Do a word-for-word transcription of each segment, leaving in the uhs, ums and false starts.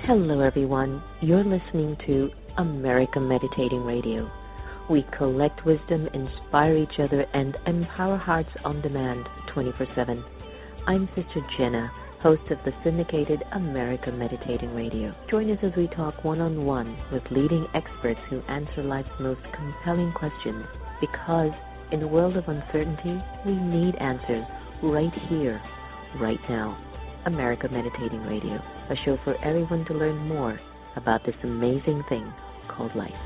Hello, everyone. You're listening to America Meditating Radio. We collect wisdom, inspire each other, and empower hearts on demand twenty-four seven. I'm Sister Jenna, host of the syndicated America Meditating Radio. Join us as we talk one-on-one with leading experts who answer life's most compelling questions, because in a world of uncertainty, we need answers right here, right now. America Meditating Radio, a show for everyone to learn more about this amazing thing called life.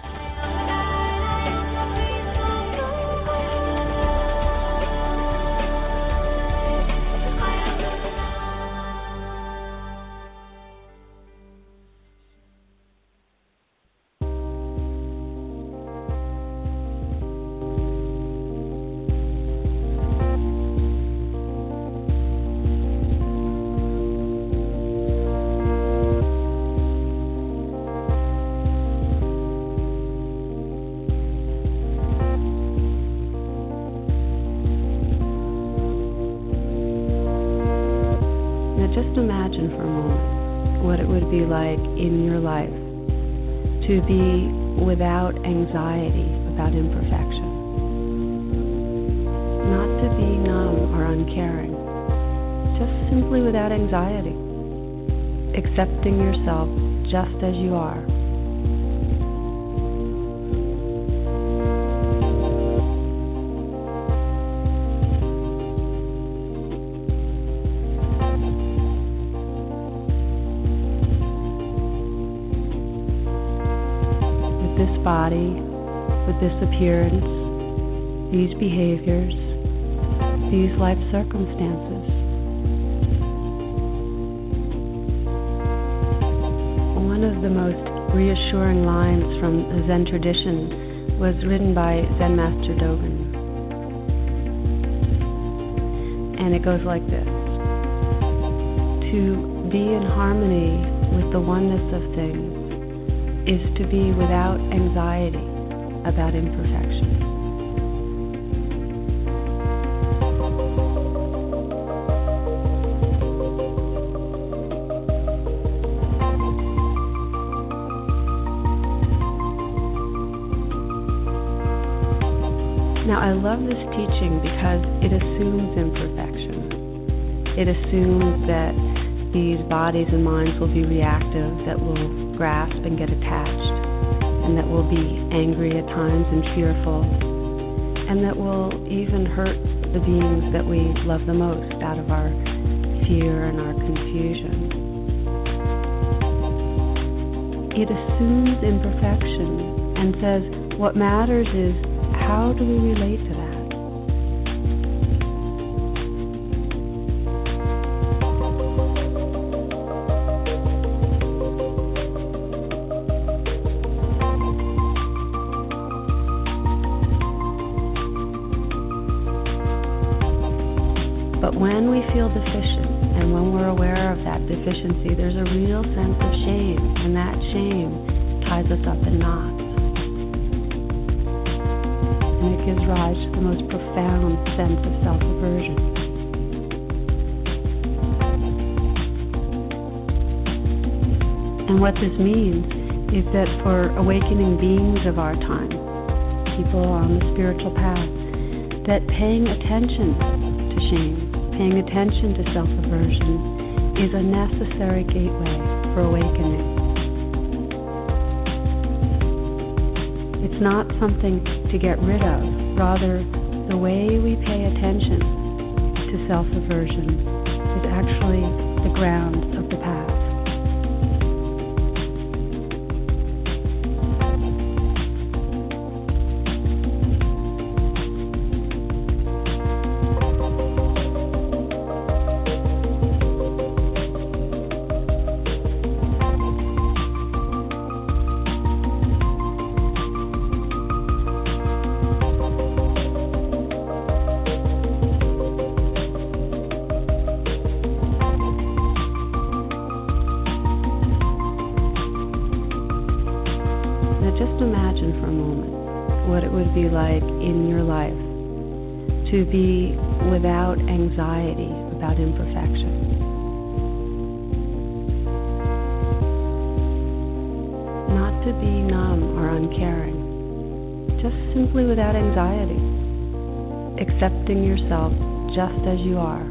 In your life, to be without anxiety about imperfection, not to be numb or uncaring, just simply without anxiety, accepting yourself just as you are. Body, with this appearance, these behaviors, these life circumstances. One of the most reassuring lines from the Zen tradition was written by Zen Master Dogen. And it goes like this: to be in harmony with the oneness of things is to be without anxiety about imperfection. Now, I love this teaching because it assumes imperfection. It assumes that these bodies and minds will be reactive, that will grasp and get attached, and that will be angry at times and fearful, and that will even hurt the beings that we love the most out of our fear and our confusion. It assumes imperfection and says what matters is how do we relate to that? When we feel deficient, and when we're aware of that deficiency, there's a real sense of shame, and that shame ties us up in knots. And it gives rise to the most profound sense of self-aversion. And what this means is that for awakening beings of our time, people on the spiritual path, that paying attention to shame, paying attention to self-aversion is a necessary gateway for awakening. It's not something to get rid of. Rather, the way we pay attention to self-aversion is actually the ground of the path. Like in your life, to be without anxiety about imperfection, uncaring, just simply without anxiety, accepting yourself just as you are.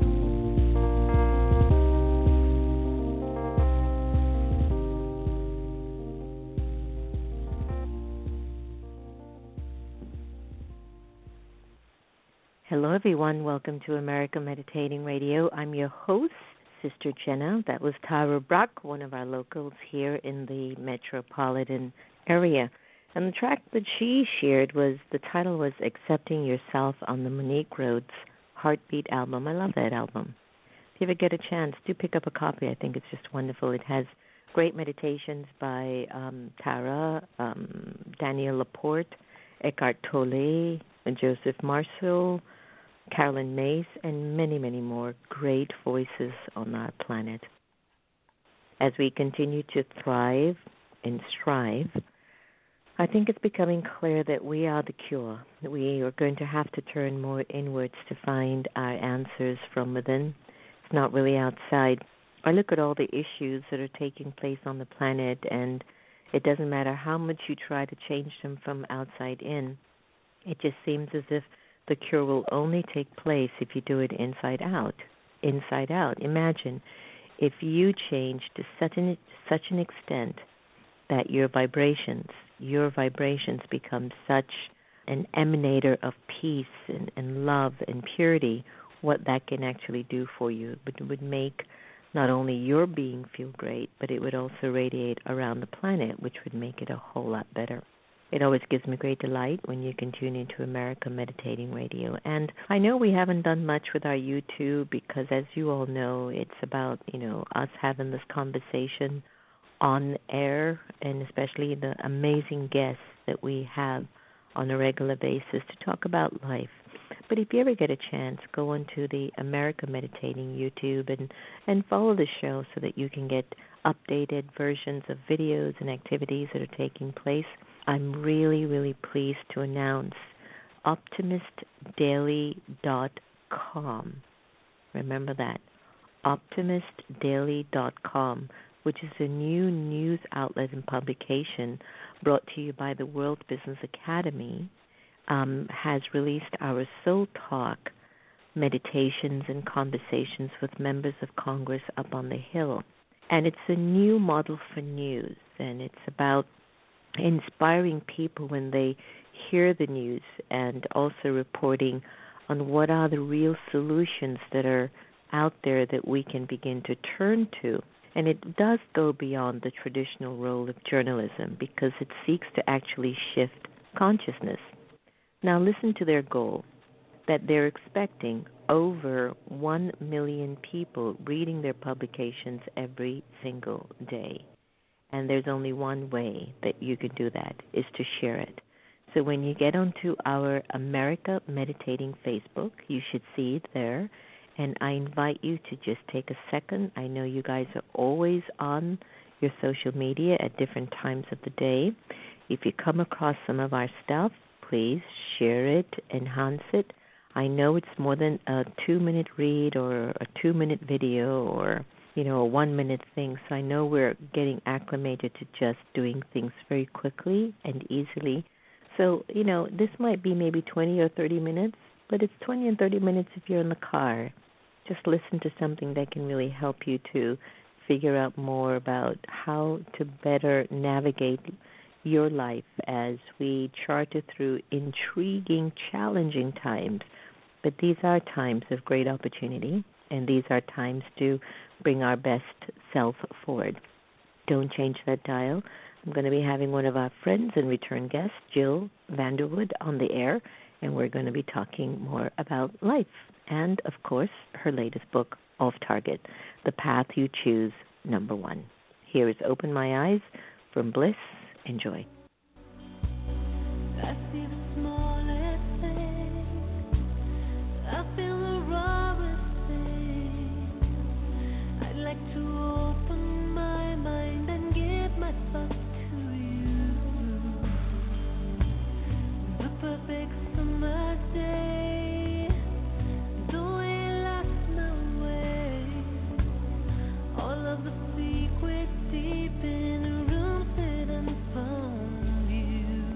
Hello, everyone. Welcome to America Meditating Radio. I'm your host, Sister Jenna. That was Tara Brock, one of our locals here in the metropolitan area. And the track that she shared was, the title was Accepting Yourself on the Monique Rhodes Heartbeat album. I love that album. If you ever get a chance, do pick up a copy. I think it's just wonderful. It has great meditations by um, Tara, um, Daniel Laporte, Eckhart Tolle, and Joseph Marceau, Carolyn Mace, and many, many more great voices on our planet. As we continue to thrive and strive, I think it's becoming clear that we are the cure. We are going to have to turn more inwards to find our answers from within. It's not really outside. I look at all the issues that are taking place on the planet, and it doesn't matter how much you try to change them from outside in. It just seems as if the cure will only take place if you do it inside out. Inside out. Imagine if you change to such an, such an extent that your vibrations, your vibrations become such an emanator of peace and, and love and purity, what that can actually do for you. But it would make not only your being feel great, but it would also radiate around the planet, which would make it a whole lot better. It always gives me great delight when you can tune into America Meditating Radio. And I know we haven't done much with our YouTube because, as you all know, it's about, you know, us having this conversation on air, and especially the amazing guests that we have on a regular basis to talk about life. But if you ever get a chance, go onto the America Meditating YouTube and, and follow the show so that you can get updated versions of videos and activities that are taking place. I'm really, really pleased to announce optimist daily dot com. Remember that, optimist daily dot com, which is a new news outlet and publication brought to you by the World Business Academy, um, has released our Soul Talk meditations and conversations with members of Congress up on the Hill. And it's a new model for news, and it's about inspiring people when they hear the news, and also reporting on what are the real solutions that are out there that we can begin to turn to. And it does go beyond the traditional role of journalism because it seeks to actually shift consciousness. Now listen to their goal, that they're expecting over one million people reading their publications every single day. And there's only one way that you can do that, is to share it. So when you get onto our America Meditating Facebook, you should see it there. And I invite you to just take a second. I know you guys are always on your social media at different times of the day. If you come across some of our stuff, please share it, enhance it. I know it's more than a two-minute read or a two-minute video or, you know, a one-minute thing. So I know we're getting acclimated to just doing things very quickly and easily. So, you know, this might be maybe twenty or thirty minutes, but it's twenty and thirty minutes if you're in the car. Just listen to something that can really help you to figure out more about how to better navigate your life as we charter through intriguing, challenging times. But these are times of great opportunity, and these are times to bring our best self forward. Don't change that dial. I'm going to be having one of our friends and return guest, Jill Vanderwood, on the air, and we're going to be talking more about life and, of course, her latest book, Off Target, The Path You Choose, Number One. Here is Open My Eyes from Bliss. Enjoy. I see the smallest thing. I feel the rawest thing. I'd like to open my mind and give my thoughts to you. The perfect summer day, the way I lost my way. All of the secrets deep in a room hidden from you.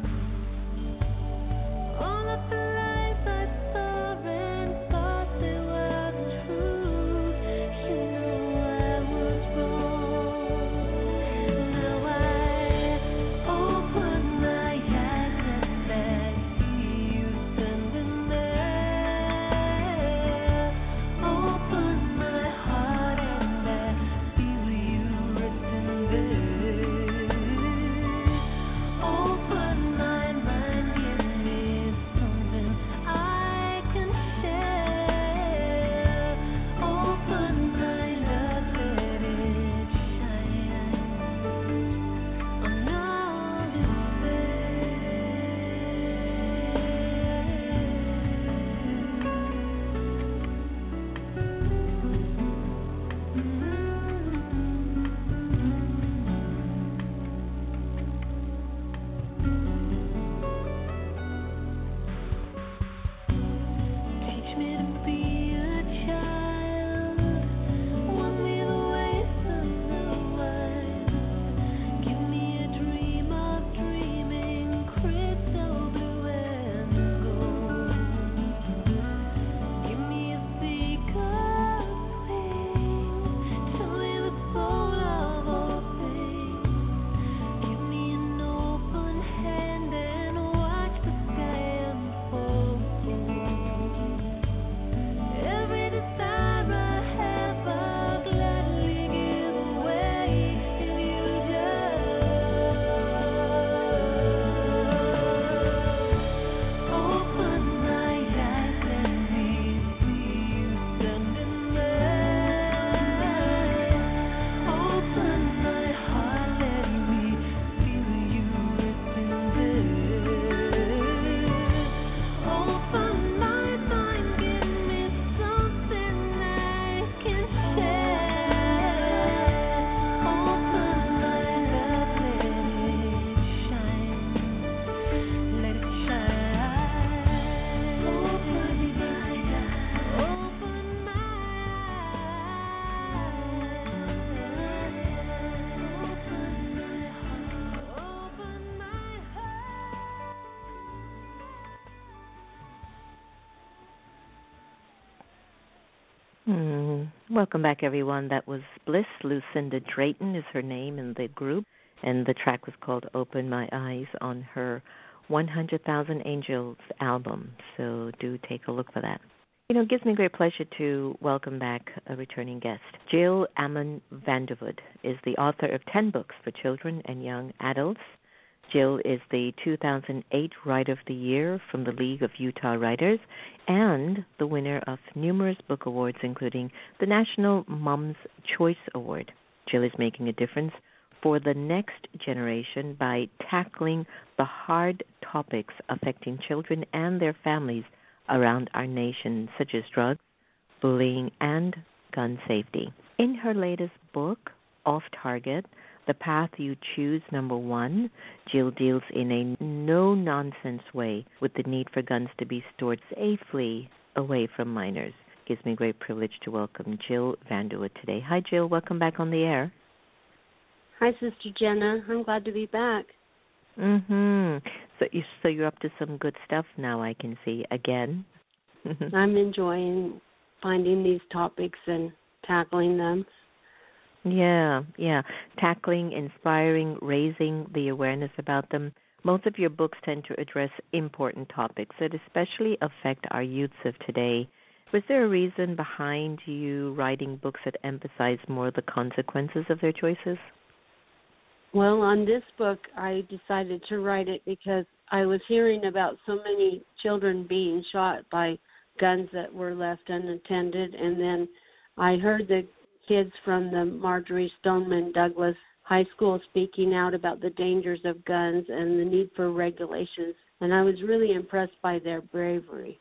Hmm. Welcome back, everyone. That was Bliss. Lucinda Drayton is her name in the group, and the track was called Open My Eyes on her one hundred thousand Angels album. So do take a look for that. You know, it gives me great pleasure to welcome back a returning guest. Jill Ammon Vanderwood is the author of ten books for children and young adults. Jill is the two thousand eight Writer of the Year from the League of Utah Writers and the winner of numerous book awards, including the National Mom's Choice Award. Jill is making a difference for the next generation by tackling the hard topics affecting children and their families around our nation, such as drugs, bullying, and gun safety. In her latest book, Off Target, The Path You Choose, number one, Jill deals in a no-nonsense way with the need for guns to be stored safely away from minors. It gives me great privilege to welcome Jill Vanderwood today. Hi, Jill. Welcome back on the air. Hi, Sister Jenna. I'm glad to be back. Mm-hmm. So, you, so you're up to some good stuff now, I can see, again. I'm enjoying finding these topics and tackling them. Yeah, yeah. Tackling, inspiring, raising the awareness about them. Most of your books tend to address important topics that especially affect our youths of today. Was there a reason behind you writing books that emphasize more the consequences of their choices? Well, on this book, I decided to write it because I was hearing about so many children being shot by guns that were left unattended, and then I heard the kids from the Marjorie Stoneman Douglas High School speaking out about the dangers of guns and the need for regulations, and I was really impressed by their bravery.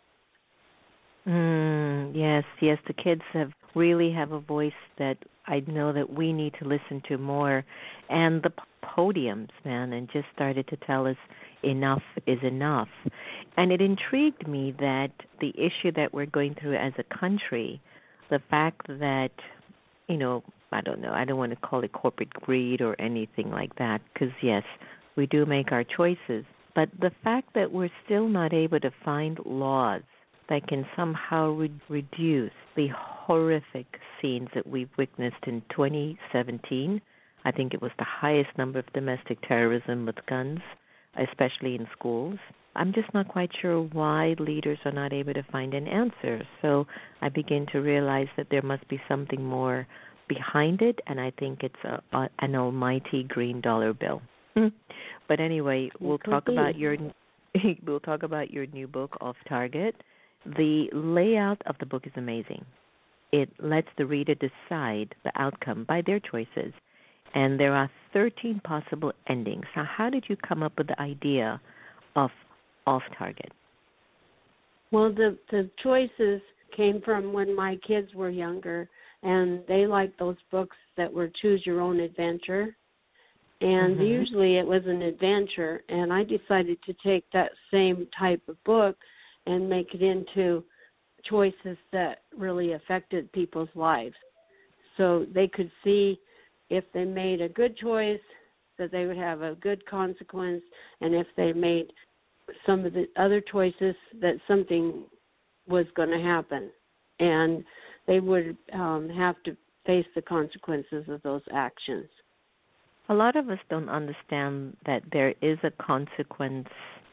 Mm, yes, yes, the kids have really have a voice that I know that we need to listen to more, and the podiums, man, and just started to tell us enough is enough. And it intrigued me that the issue that we're going through as a country, the fact that, you know, I don't know, I don't want to call it corporate greed or anything like that, because, yes, we do make our choices. But the fact that we're still not able to find laws that can somehow re- reduce the horrific scenes that we've witnessed in twenty seventeen. I think it was the highest number of domestic terrorism with guns, especially in schools. I'm just not quite sure why leaders are not able to find an answer. So I begin to realize that there must be something more behind it, and I think it's a, a, an almighty green dollar bill. But anyway, we'll talk about your we'll talk about your new book, Off Target. The layout of the book is amazing. It lets the reader decide the outcome by their choices, and there are thirteen possible endings. Now, how did you come up with the idea of Off Target? Well, the, the choices came from when my kids were younger, and they liked those books that were Choose Your Own Adventure. And mm-hmm. usually it was an adventure, and I decided to take that same type of book and make it into choices that really affected people's lives. So they could see if they made a good choice, that they would have a good consequence, and if they made some of the other choices, that something was going to happen. And they would um, have to face the consequences of those actions. A lot of us don't understand that there is a consequence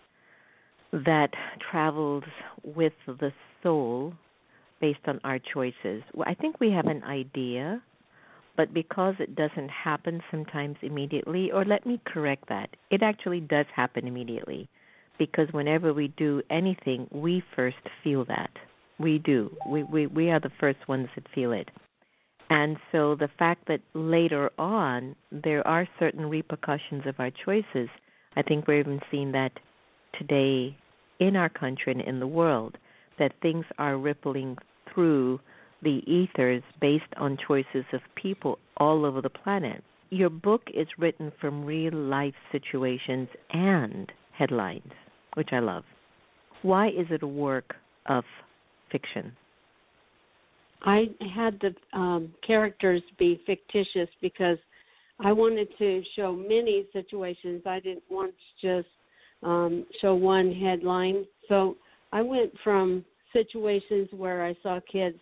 that travels with the soul based on our choices. Well, I think we have an idea, but because it doesn't happen sometimes immediately, or let me correct that, it actually does happen immediately, because whenever we do anything, we first feel that. We do. We, we, we are the first ones that feel it. And so the fact that later on there are certain repercussions of our choices, I think we're even seeing that today in our country and in the world, that things are rippling through the ethers based on choices of people all over the planet. Your book is written from real-life situations and headlines, which I love. Why is it a work of fiction? I had the um, characters be fictitious because I wanted to show many situations. I didn't want to just um, show one headline. So I went from situations where I saw kids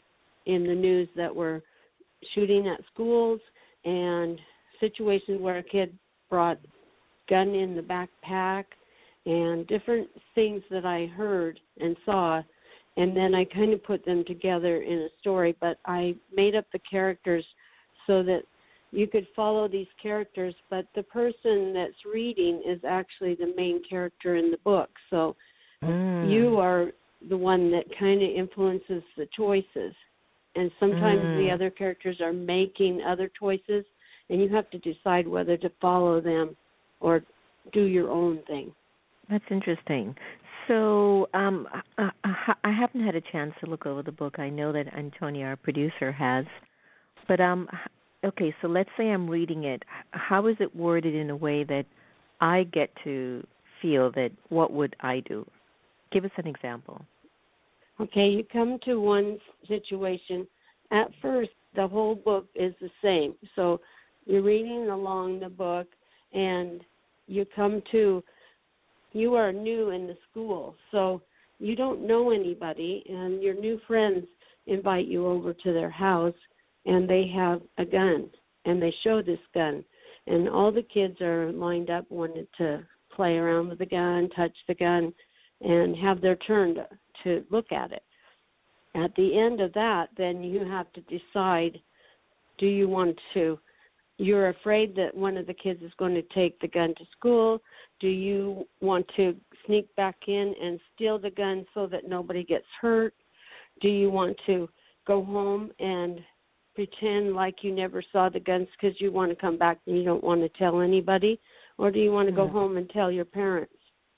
in the news that were shooting at schools and situations where a kid brought gun in the backpack and different things that I heard and saw, and then I kind of put them together in a story, but I made up the characters so that you could follow these characters, but the person that's reading is actually the main character in the book. So mm. you are the one that kind of influences the choices. And sometimes mm. the other characters are making other choices, and you have to decide whether to follow them or do your own thing. That's interesting. So um, I, I haven't had a chance to look over the book. I know that Antonia, our producer, has. But, um, okay, so let's say I'm reading it. How is it worded in a way that I get to feel that what would I do? Give us an example. Okay, you come to one situation. At first, the whole book is the same. So you're reading along the book, and you come to, you are new in the school, so you don't know anybody, and your new friends invite you over to their house, and they have a gun, and they show this gun, and all the kids are lined up, wanting to play around with the gun, touch the gun, and have their turn to, to look at it. At the end of that, then you have to decide, do you want to, you're afraid that one of the kids is going to take the gun to school. Do you want to sneak back in and steal the gun so that nobody gets hurt? Do you want to go home and pretend like you never saw the guns because you want to come back and you don't want to tell anybody? Or do you want to go mm-hmm. home and tell your parents?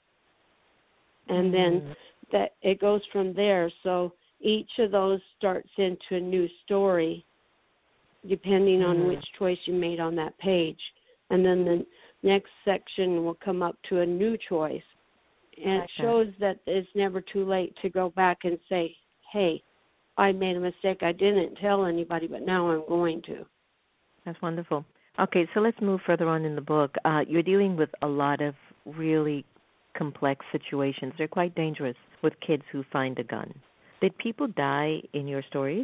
And mm-hmm. then that it goes from there. So each of those starts into a new story depending mm-hmm. on which choice you made on that page. And then the next section will come up to a new choice. And it shows that it's never too late to go back and say, hey, I made a mistake. I didn't tell anybody, but now I'm going to. That's wonderful. Okay, so let's move further on in the book. Uh, you're dealing with a lot of really complex situations. They're quite dangerous with kids who find a gun. Did people die in your stories?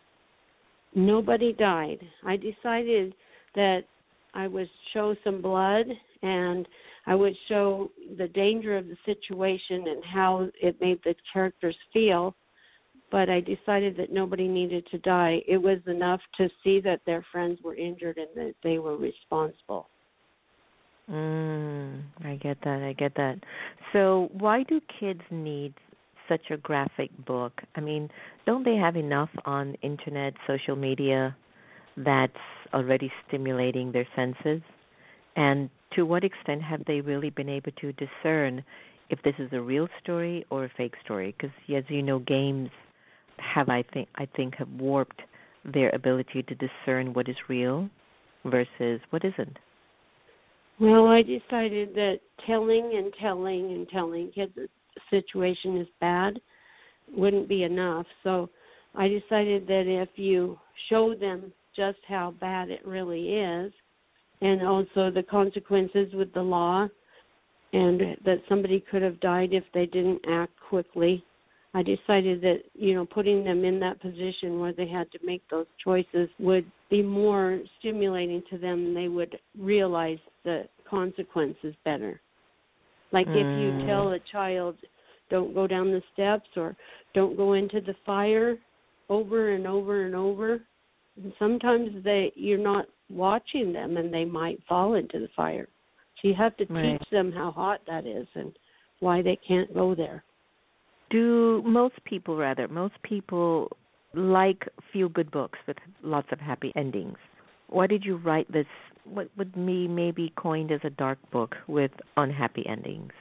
Nobody died. I decided that I would show some blood and I would show the danger of the situation and how it made the characters feel, but I decided that nobody needed to die. It was enough to see that their friends were injured and that they were responsible. Mm, I get that. I get that. So why do kids need such a graphic book? I mean, don't they have enough on internet, social media that's already stimulating their senses? And to what extent have they really been able to discern if this is a real story or a fake story? Because, as you know, games have, I think, I think, have warped their ability to discern what is real versus what isn't. Well, I decided that telling and telling and telling kids a situation is bad wouldn't be enough. So I decided that if you show them just how bad it really is, and also the consequences with the law, and that somebody could have died if they didn't act quickly, I decided that, you know, putting them in that position where they had to make those choices would be more stimulating to them, and they would realize the consequences better. Like mm. if you tell a child, don't go down the steps or don't go into the fire over and over and over, and sometimes they you're not watching them and they might fall into the fire. So you have to right. teach them how hot that is and why they can't go there. Do most people, rather, most people like feel-good books with lots of happy endings? Why did you write this, what would be maybe coined as a dark book with unhappy endings?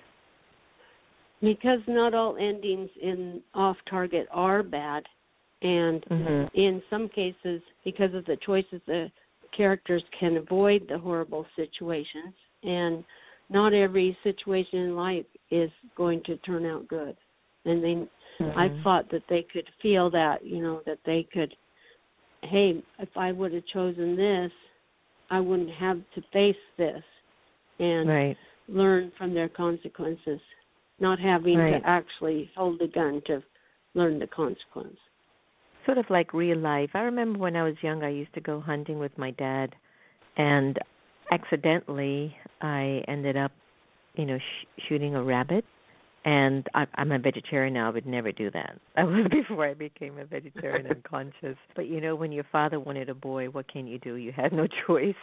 Because not all endings in Off Target are bad. And mm-hmm. in some cases, because of the choices, the characters can avoid the horrible situations. And not every situation in life is going to turn out good. And they, mm-hmm. I thought that they could feel that, you know, that they could, hey, if I would have chosen this, I wouldn't have to face this, and right. learn from their consequences, not having right. to actually hold the gun to learn the consequence. sort of like real life. I remember when I was young, I used to go hunting with my dad, and accidentally I ended up, you know, sh- shooting a rabbit. And I, I'm a vegetarian now. I would never do that. That was before I became a vegetarian and conscious. But, you know, when your father wanted a boy, what can you do? You had no choice.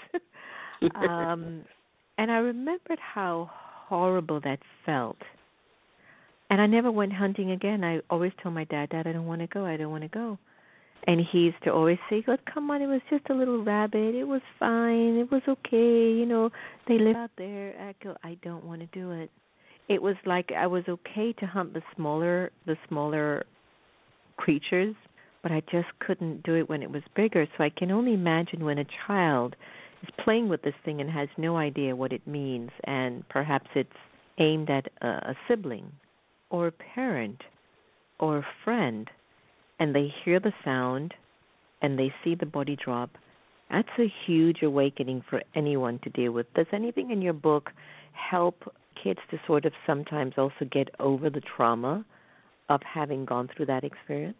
um, and I remembered how horrible that felt. And I never went hunting again. I always told my dad, Dad, I don't want to go. I don't want to go. And he used to always say, "Oh, come on, it was just a little rabbit. It was fine. It was okay. You know, they live out there." I go, I don't want to do it. It was like I was okay to hunt the smaller, the smaller creatures, but I just couldn't do it when it was bigger. So I can only imagine when a child is playing with this thing and has no idea what it means, and perhaps it's aimed at a, a sibling or a parent or a friend, and they hear the sound and they see the body drop. That's a huge awakening for anyone to deal with. Does anything in your book help kids to sort of sometimes also get over the trauma of having gone through that experience?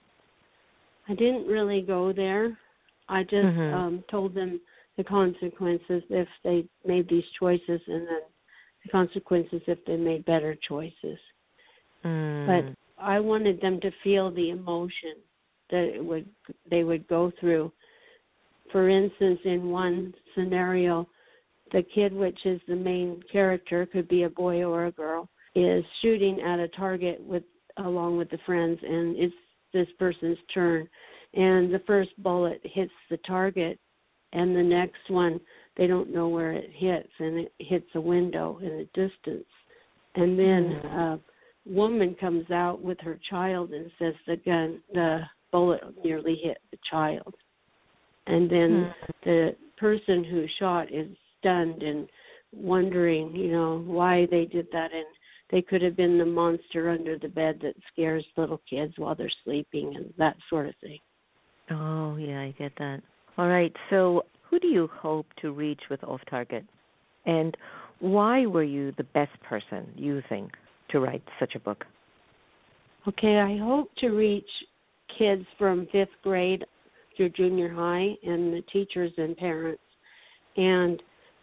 I didn't really go there. I just mm-hmm. um, told them the consequences if they made these choices, and then the consequences if they made better choices. Mm. But I wanted them to feel the emotion that it would they would go through. For instance, in one scenario, the kid, which is the main character, could be a boy or a girl, is shooting at a target with along with the friends, and it's this person's turn. And the first bullet hits the target, and the next one, they don't know where it hits, and it hits a window in the distance. And then mm-hmm. a woman comes out with her child and says the gun, the bullet nearly hit the child. And then mm-hmm. the person who shot is stunned and wondering, you know, why they did that, and they could have been the monster under the bed that scares little kids while they're sleeping and that sort of thing. Oh, yeah, I get that. All right, so who do you hope to reach with Off Target? And why were you the best person, you think, to write such a book? Okay, I hope to reach kids from fifth grade through junior high and the teachers and parents. And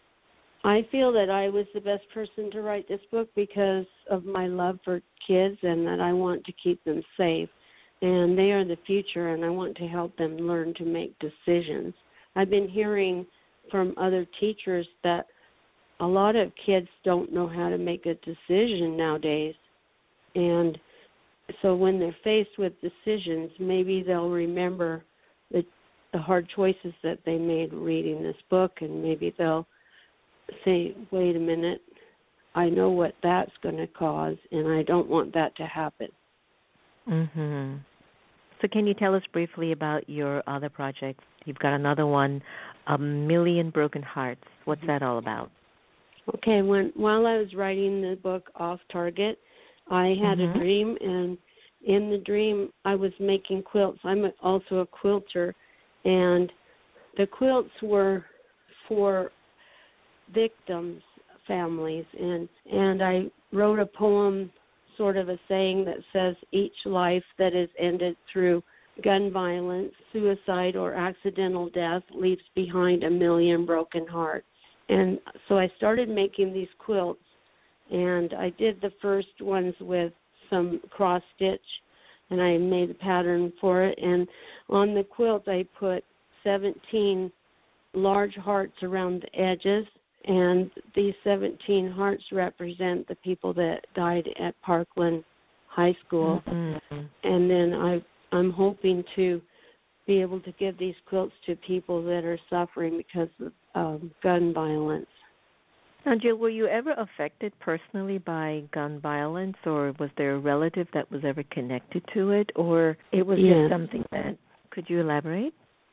I feel that I was the best person to write this book because of my love for kids and that I want to keep them safe. And they are the future, and I want to help them learn to make decisions. I've been hearing from other teachers that a lot of kids don't know how to make a decision nowadays. And so when they're faced with decisions, maybe they'll remember the, the hard choices that they made reading this book, and maybe they'll say, wait a minute, I know what that's going to cause, and I don't want that to happen. Mm-hmm. So can you tell us briefly about your other projects? You've got another one, A Million Broken Hearts. What's that all about? Okay, when while I was writing the book Off Target, I had mm-hmm. a dream, and in the dream I was making quilts. I'm also a quilter, and the quilts were for victims' families, and and I wrote a poem, sort of a saying that says, each life that is ended through gun violence, suicide, or accidental death leaves behind a million broken hearts. And so I started making these quilts, and I did the first ones with some cross stitch, and I made the pattern for it, and on the quilt I put seventeen large hearts around the edges, and these seventeen hearts represent the people that died at Parkland High School. Mm-hmm. And then I, I'm hoping to be able to give these quilts to people that are suffering because of um, gun violence. Now, Jill, were you ever affected personally by gun violence, or was there a relative that was ever connected to it, or it was yes. just something that, could you elaborate?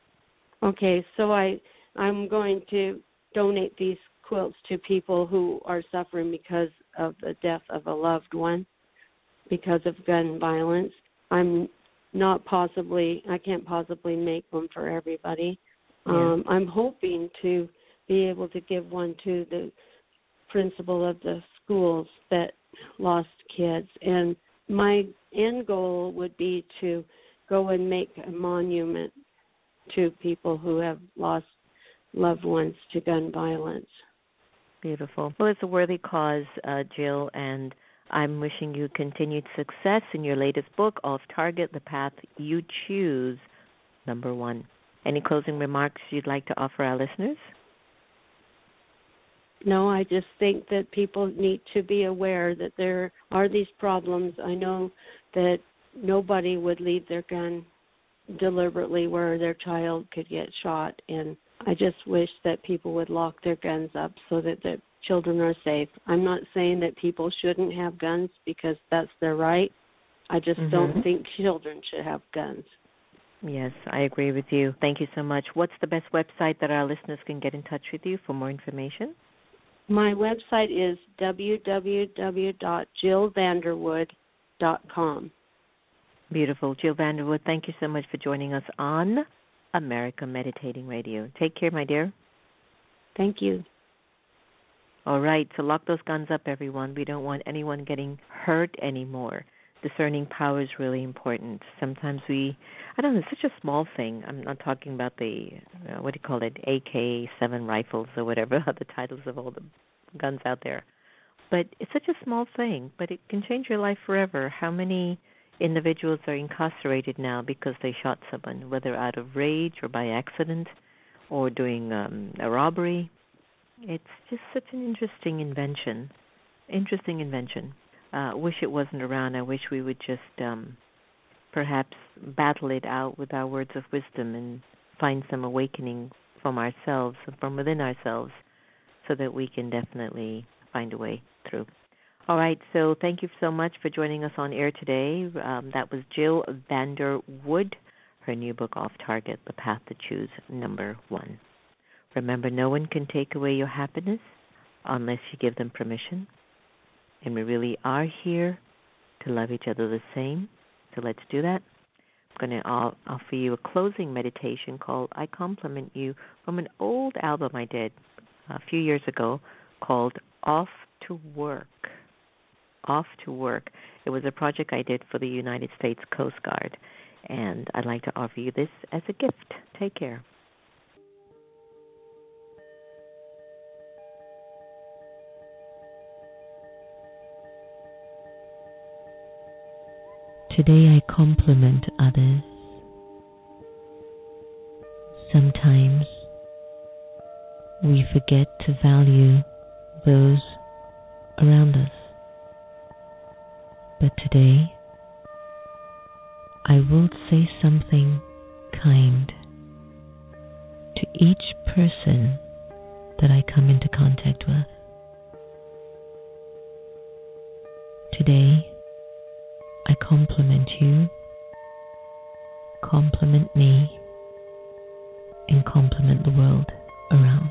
Okay, so I, I'm going to donate these quilts to people who are suffering because of the death of a loved one, because of gun violence. I'm not possibly, I can't possibly make them for everybody. Yeah. Um, I'm hoping to be able to give one to the principal of the schools that lost kids. And my end goal would be to go and make a monument to people who have lost loved ones to gun violence. Beautiful. Well, it's a worthy cause, uh, Jill, and I'm wishing you continued success in your latest book, Off Target, The Path You Choose, number one. Any closing remarks you'd like to offer our listeners? No, I just think that people need to be aware that there are these problems. I know that nobody would leave their gun deliberately where their child could get shot, and I just wish that people would lock their guns up so that the children are safe. I'm not saying that people shouldn't have guns because that's their right. I just mm-hmm. don't think children should have guns. Yes, I agree with you. Thank you so much. What's the best website that our listeners can get in touch with you for more information? My website is w w w dot jill vanderwood dot com. Beautiful. Jill Vanderwood, thank you so much for joining us on America Meditating Radio. Take care, my dear. Thank you. All right, so lock those guns up, everyone. We don't want anyone getting hurt anymore. Discerning power is really important. Sometimes we, I don't know, it's such a small thing. I'm not talking about the, uh, what do you call it, A K seven rifles or whatever are the titles of all the guns out there. But it's such a small thing, but it can change your life forever. How many individuals are incarcerated now because they shot someone, whether out of rage or by accident or doing um, a robbery? It's just such an interesting invention, interesting invention. I uh, wish it wasn't around. I wish we would just um, perhaps battle it out with our words of wisdom and find some awakening from ourselves, from within ourselves, so that we can definitely find a way through. All right, so thank you so much for joining us on air today. Um, that was Jill Vanderwood, her new book, Off Target, The Path to Choose, number one. Remember, no one can take away your happiness unless you give them permission. And we really are here to love each other the same. So let's do that. I'm going to offer you a closing meditation called I Compliment You from an old album I did a few years ago called Off to Work. Off to Work. It was a project I did for the United States Coast Guard. And I'd like to offer you this as a gift. Take care. Today I compliment others. Sometimes we forget to value those around us. But today I will say something kind to each person that I come into contact with. Today I compliment you, compliment me, and compliment the world around.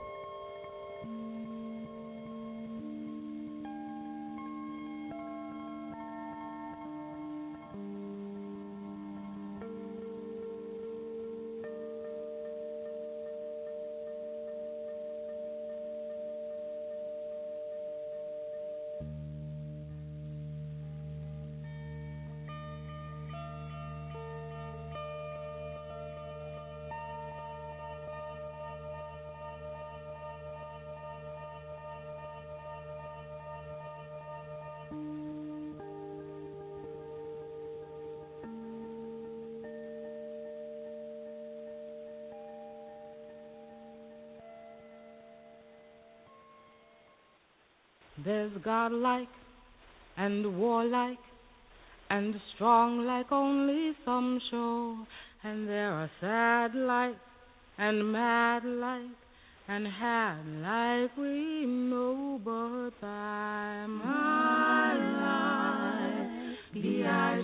There's godlike and warlike and strong like only some show, and there are sad like and mad like and had like we know, but by my life be I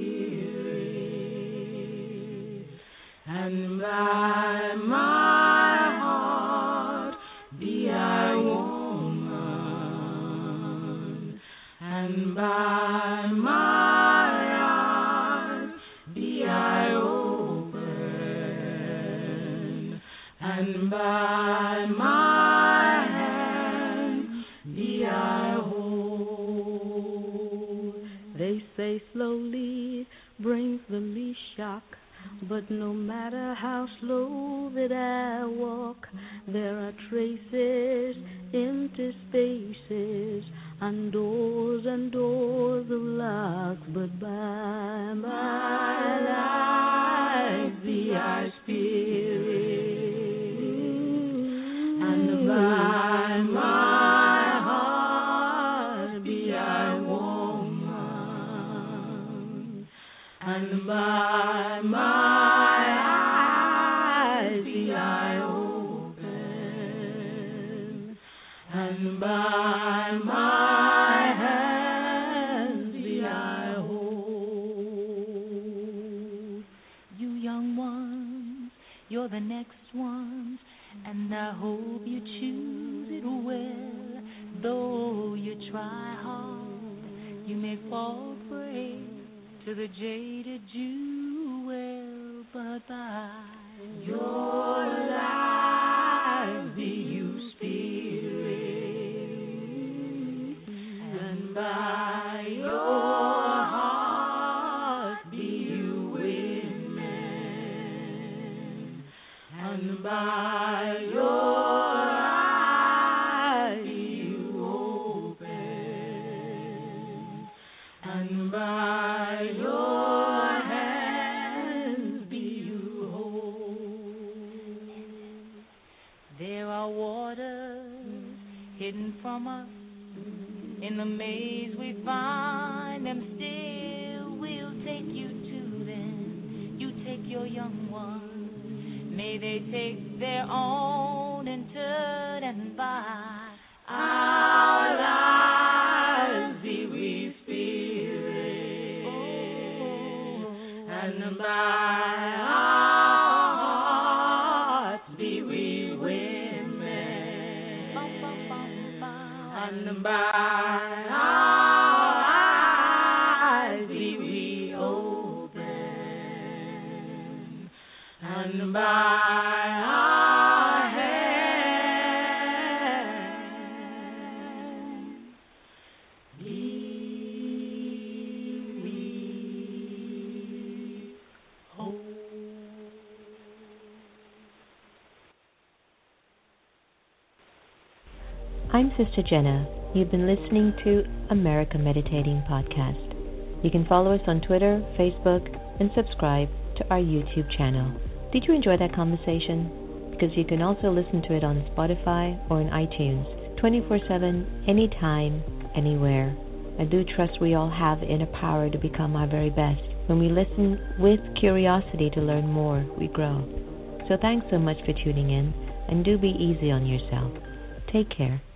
spirit, and by my heart be I woman, and by my eyes be I open, and by my hand be I whole. They say slowly brings the leash out. But no matter how slow that I walk, there are traces, empty spaces, and doors and doors of locks. But by my life be I spirit, and by my heart be I woman, and by my and by my hands be I hold. You young ones, you're the next ones, and I hope you choose it well. Though you try hard, you may fall prey to the jaded jewel, but by your life be you spirit, and by your heart be you women, and by your eyes be you open, and by your hands be you whole. There are waters hidden from us. In the maze we find them still. We'll take you to them. You take your young ones. May they take their own in turn, and by our lives be we spirit, oh, and by our hearts be we women, and by and by our hands be we whole. I'm Sister Jenna. You've been listening to America Meditating Podcast. You can follow us on Twitter, Facebook, and subscribe to our YouTube channel. Did you enjoy that conversation? Because you can also listen to it on Spotify or in iTunes, twenty-four seven, anytime, anywhere. I do trust we all have the inner power to become our very best. When we listen with curiosity to learn more, we grow. So thanks so much for tuning in, and do be easy on yourself. Take care.